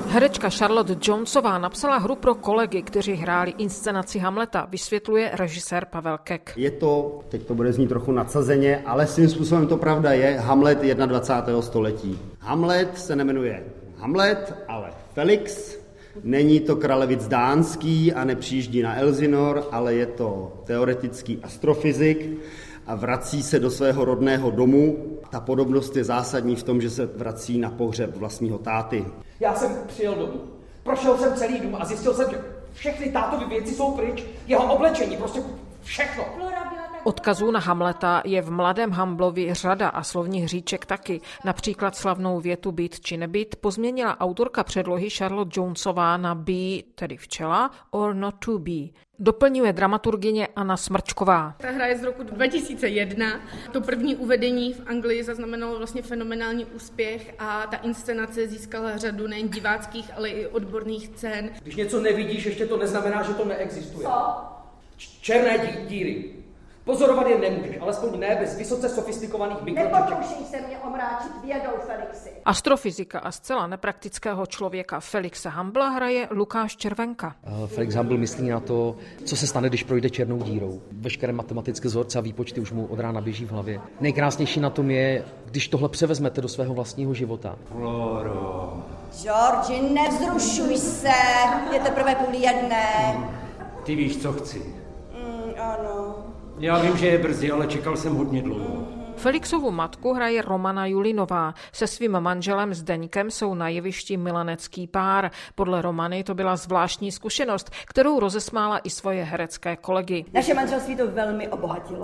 Herečka Charlotte Jonesová napsala hru pro kolegy, kteří hráli inscenaci Hamleta, vysvětluje režisér Pavel Kek. Je to, teď to bude znít trochu nadsazeně, ale svým způsobem to pravda je, Hamlet 21. století. Hamlet se nemenuje Hamlet, ale Felix. Není to kralevic dánský a nepřijíždí na Elsinor, ale je to teoretický astrofyzik a vrací se do svého rodného domu. Ta podobnost je zásadní v tom, že se vrací na pohřeb vlastního táty. Já jsem přijel domů, prošel jsem celý dům a zjistil jsem, že všechny tátovy věci jsou pryč. Jeho oblečení, prostě všechno. Odkazů na Hamleta je v Mladém Humblovi řada a slovních hříček taky. Například slavnou větu být či nebýt pozměnila autorka předlohy Charlotte Jonesová na be, tedy včela, or not to be. Doplňuje dramaturgyně Anna Smrčková. Ta hra je z roku 2001. To první uvedení v Anglii zaznamenalo vlastně fenomenální úspěch a ta inscenace získala řadu nejen diváckých, ale i odborných cen. Když něco nevidíš, ještě to neznamená, že to neexistuje. Co? Černé díry. Pozorovat je nemůžeš, alespoň ne bez vysoce sofistikovaných mikročipů. Nepokoušej se mě omráčit vědou, Felixi. Astrofyzika a zcela nepraktického člověka Felixe Humbla hraje Lukáš Červenka. Felix Humble myslí na to, co se stane, když projde černou dírou. Veškeré matematické vzorce a výpočty už mu od rána běží v hlavě. Nejkrásnější na tom je, když tohle převezmete do svého vlastního života. Floro. Georgi, nevzrušuj se, je teprve 12:30. Ty víš, co chci. Ano. Já vím, že je brzy, ale čekal jsem hodně dlouho. Felixovu matku hraje Romana Julinová. Se svým manželem Zdeňkem jsou na jevišti milenecký pár. Podle Romany to byla zvláštní zkušenost, kterou rozesmála i svoje herecké kolegy. Naše manželství to velmi obohatilo.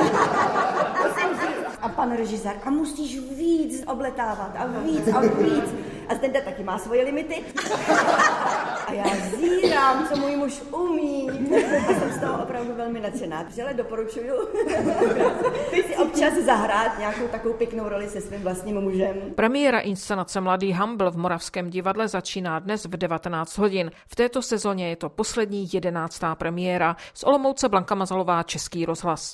A pan režisér, a musíš víc obletávat a víc a víc. A Zdenda taky má svoje limity. A já zírám, co můj muž umí. A jsem z toho opravdu velmi nadšená. Vřele doporučuju si občas zahrát nějakou takovou pěknou roli se svým vlastním mužem. Premiéra inscenace Mladý Humble v Moravském divadle začíná dnes v 19 hodin. V této sezóně je to poslední 11. premiéra. Z Olomouce Blanka Mazalová, Český rozhlas.